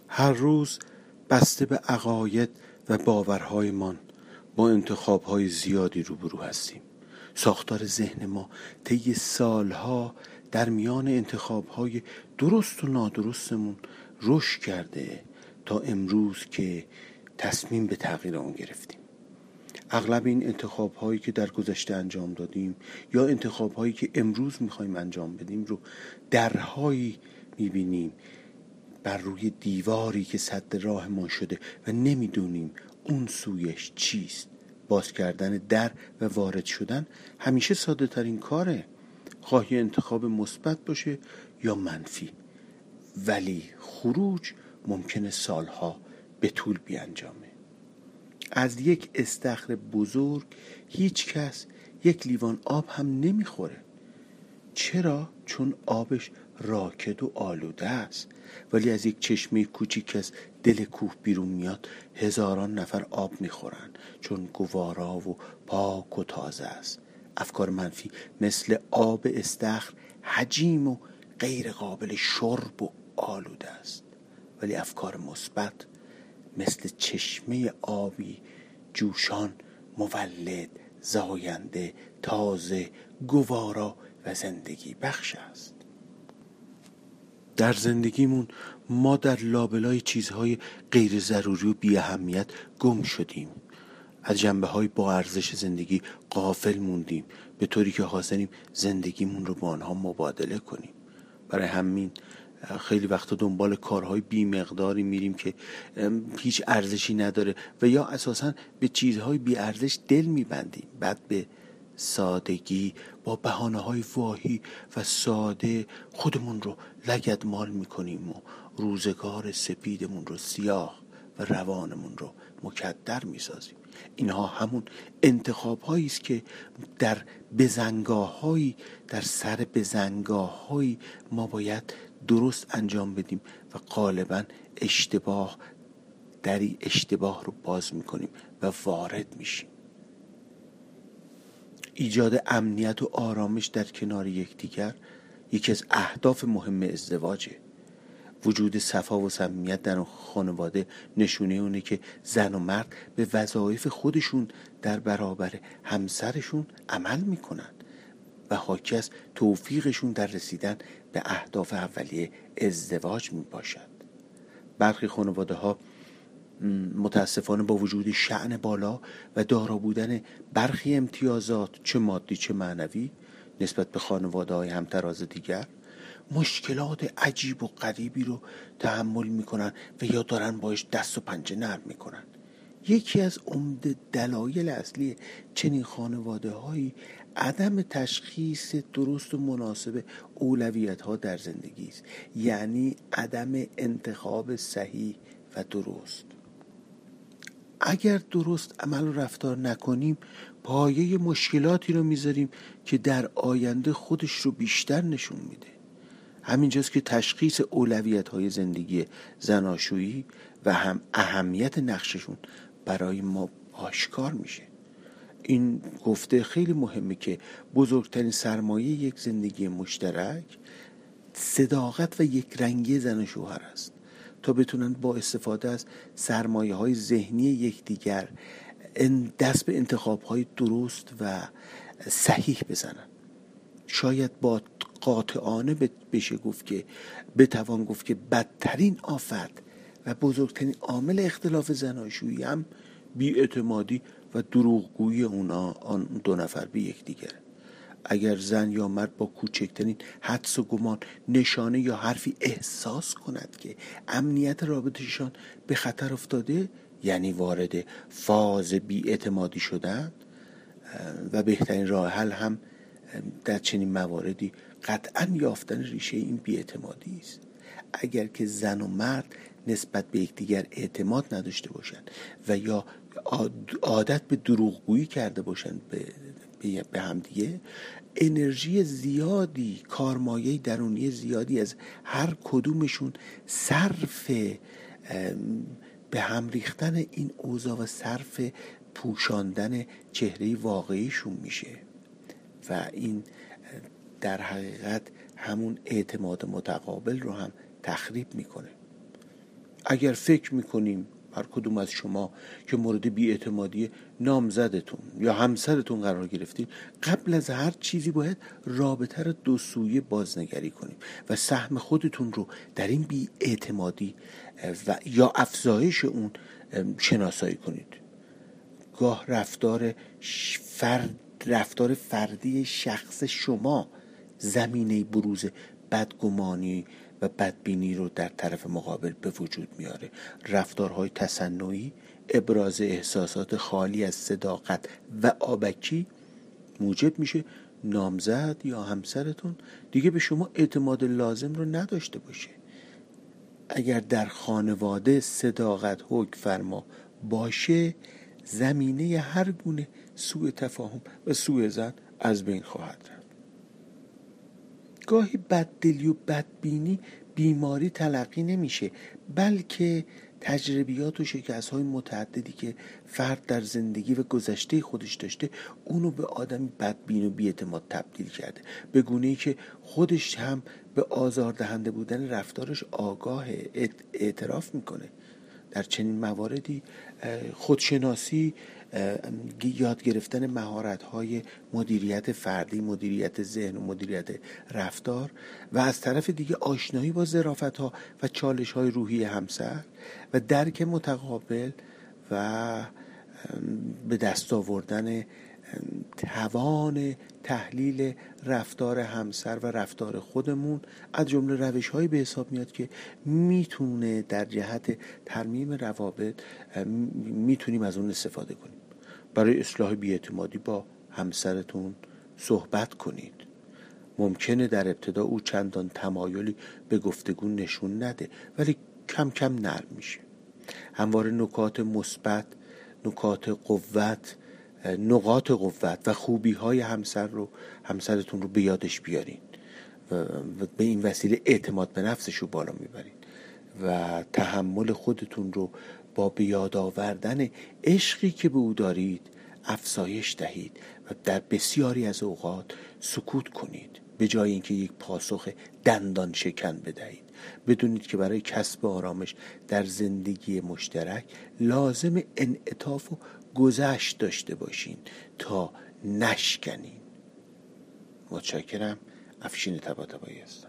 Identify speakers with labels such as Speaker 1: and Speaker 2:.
Speaker 1: هر روز بسته به عقاید و باورهایمان با انتخاب‌های زیادی روبرو هستیم. ساختار ذهن ما طی سالها در میان انتخاب‌های درست و نادرستمون رشد کرده تا امروز که تصمیم به تغییر آن گرفتیم. اغلب این انتخاب‌هایی که در گذشته انجام دادیم یا انتخاب‌هایی که امروز می‌خوایم انجام بدیم رو درهایی می‌بینیم بر روی دیواری که سد راه ما شده و نمی‌دونیم اون سویش چیست. باز کردن در و وارد شدن همیشه ساده ترین کاره، خواهی انتخاب مثبت باشه یا منفی، ولی خروج ممکنه سالها به طول بیانجامه. از یک استخر بزرگ هیچ کس یک لیوان آب هم نمیخوره. چرا؟ چون آبش راکد و آلوده است. ولی از یک چشمه کوچیک از دل کوه بیرون میاد هزاران نفر آب میخورن، چون گوارا و پاک و تازه است. افکار منفی مثل آب استخر حجیم و غیر قابل شرب و آلوده است، ولی افکار مثبت مثل چشمه آبی جوشان، مولد، زاینده، تازه، گوارا و زندگی بخش است. در زندگیمون ما در لابلای چیزهای غیر ضروری و بی اهمیت گم شدیم. از جنبه‌های با ارزش زندگی غافل موندیم، به طوری که حاضریم زندگیمون رو با آنها مبادله کنیم. برای همین خیلی وقتا دنبال کارهای بی مقداری میریم که هیچ ارزشی نداره و یا اساساً به چیزهای بی ارزش دل میبندیم. بعد به سادگی با بهانه‌های واهی و ساده خودمون رو لگدمال میکنیم و روزگار سپیدمون رو سیاه و روانمون رو مکدر میسازیم. اینها همون انتخاب‌هایی است که در بزنگاه‌هایی، در سر بزنگاه‌هایی ما باید درست انجام بدیم و غالباً اشتباه رو باز میکنیم و وارد میشیم. ایجاد امنیت و آرامش در کنار یکدیگر یکی از اهداف مهم ازدواجه. وجود صفا و صمیمیت در خانواده نشونه اونه که زن و مرد به وظایف خودشون در برابر همسرشون عمل میکنن و حاکی از توفیقشون در رسیدن به اهداف اولیه ازدواج میباشد. برخی خانواده ها متاسفانه با وجود شأن بالا و دارا بودن برخی امتیازات چه مادی چه معنوی نسبت به خانواده های همتراز دیگر مشکلات عجیب و غریبی رو تحمل میکنن و یا دارن باش دست و پنجه نرم میکنن. یکی از عمده دلایل اصلی چنین خانواده هایی عدم تشخیص درست و مناسب اولویت ها در زندگی است، یعنی عدم انتخاب صحیح و درست. اگر درست عمل و رفتار نکنیم پایه مشکلاتی رو میذاریم که در آینده خودش رو بیشتر نشون میده. همینجاست که تشخیص اولویت‌های زندگی زناشویی و هم اهمیت نقششون برای ما آشکار میشه. این گفته خیلی مهمه که بزرگترین سرمایه یک زندگی مشترک صداقت و یک رنگی زن و شوهر است تا بتونن با استفاده از سرمایه‌های ذهنی یکدیگر دست به انتخاب‌های درست و صحیح بزنن. شاید با قاطعانه بشه گفت که بتوان گفت که بدترین آفت و بزرگترین عامل اختلاف زناشویی هم بی‌اعتمادی و دروغگویی آن دو نفر به یکدیگر. اگر زن یا مرد با کوچکترین حدس و گمان نشانه یا حرفی احساس کند که امنیت رابطه‌شان به خطر افتاده، یعنی وارد فاز بی‌اعتمادی شدن، و بهترین راه حل هم در چنین مواردی قطعاً یافتن ریشه این بی‌اعتمادی است. اگر که زن و مرد نسبت به یکدیگر اعتماد نداشته باشند و یا عادت به دروغگویی کرده باشند به همدیگه، انرژی زیادی، کارمایه درونی زیادی از هر کدومشون صرف به هم ریختن این اوضاع و صرف پوشاندن چهره واقعیشون میشه و این در حقیقت همون اعتماد متقابل رو هم تخریب میکنه. اگر فکر میکنیم هر کدوم از شما که مورد بی‌اعتمادی نامزدتون یا همسرتون قرار گرفتید، قبل از هر چیزی باید رابطه رو دو سویه بازنگری کنیم و سهم خودتون رو در این بی‌اعتمادی و یا افزایش اون شناسایی کنید. گاه رفتار فردی شخص شما زمینه بروز بدگمانی و بدبینی رو در طرف مقابل به وجود میاره. رفتارهای تصنعی، ابراز احساسات خالی از صداقت و آبکی موجب میشه نامزد یا همسرتون دیگه به شما اعتماد لازم رو نداشته باشه. اگر در خانواده صداقت حکم فرما باشه، زمینه هر گونه سوء تفاهم و سوء ظن از بین خواهد رفت. گاهی بددلی و بدبینی بیماری تلقی نمیشه، بلکه تجربیات و شکست‌های متعددی که فرد در زندگی و گذشته خودش داشته اونو به آدمی بدبین و بی‌اعتماد تبدیل کرده، به گونه‌ای که خودش هم به آزاردهنده بودن رفتارش آگاه اعتراف میکنه. در چنین مواردی خودشناسی، یاد گرفتن مهارت‌های مدیریت فردی، مدیریت ذهن و مدیریت رفتار و از طرف دیگه آشنایی با ظرافت‌ها و چالش‌های روحی همسر و درک متقابل و به دست آوردن توان تحلیل رفتار همسر و رفتار خودمون از جمله روش‌هایی به حساب میاد که میتونه در جهت ترمیم روابط میتونیم از اون استفاده کنیم. برای اصلاح بی‌اعتمادی با همسرتون صحبت کنید. ممکنه در ابتدا او چندان تمایلی به گفتگو نشون نده، ولی کم کم نرم میشه. همواره نکات مثبت، نقاط قوت و خوبی‌های همسرتون رو به یادش بیارین و به این وسیله اعتماد به نفسش رو بالا میبرین و تحمل خودتون رو با به یاد آوردن عشقی که به او دارید افزایش دهید و در بسیاری از اوقات سکوت کنید به جای اینکه یک پاسخ دندان شکن بدهید. بدونید که برای کسب آرامش در زندگی مشترک لازم انعطاف و گذشت داشته باشین تا نشکنین. متشکرم. افشین طباطبایی هستم.